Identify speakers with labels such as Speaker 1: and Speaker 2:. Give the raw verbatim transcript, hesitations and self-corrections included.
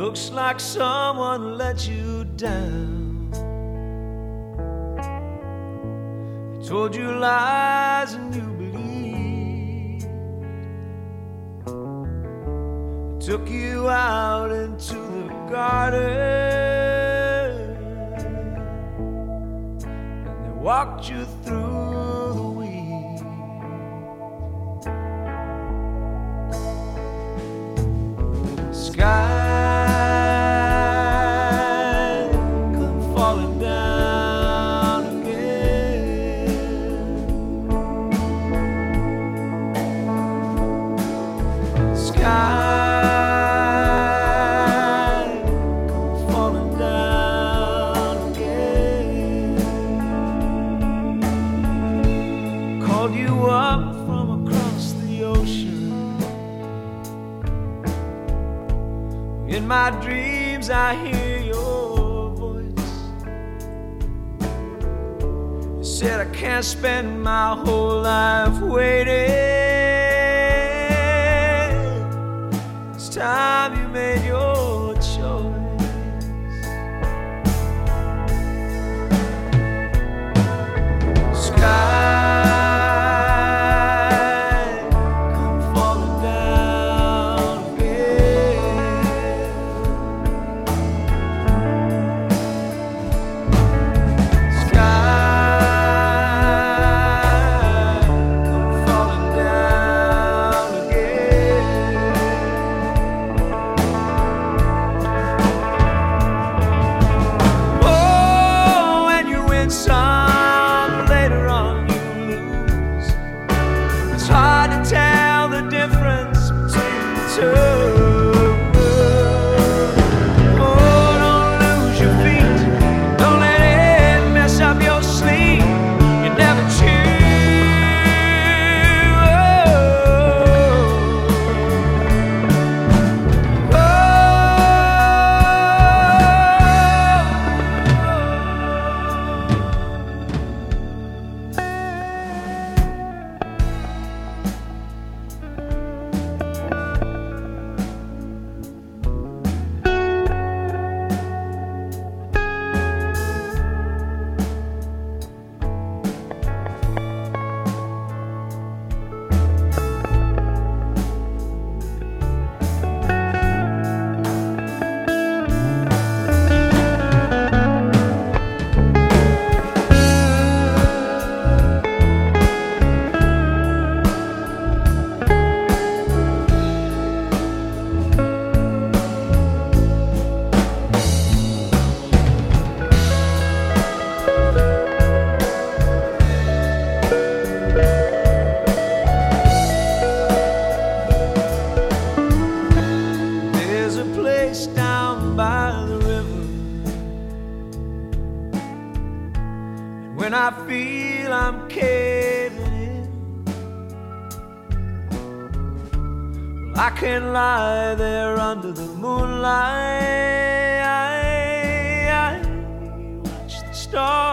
Speaker 1: Looks like someone let you down. They told you lies and you believed. They took you out into the garden and they walked you through the weeds. Sky in my dreams I hear your voice. You said I can't spend my whole life waiting. It's time you made your choice. Sky down by the river, and when I feel I'm caving in, well, I can lie there under the moonlight. I watch the stars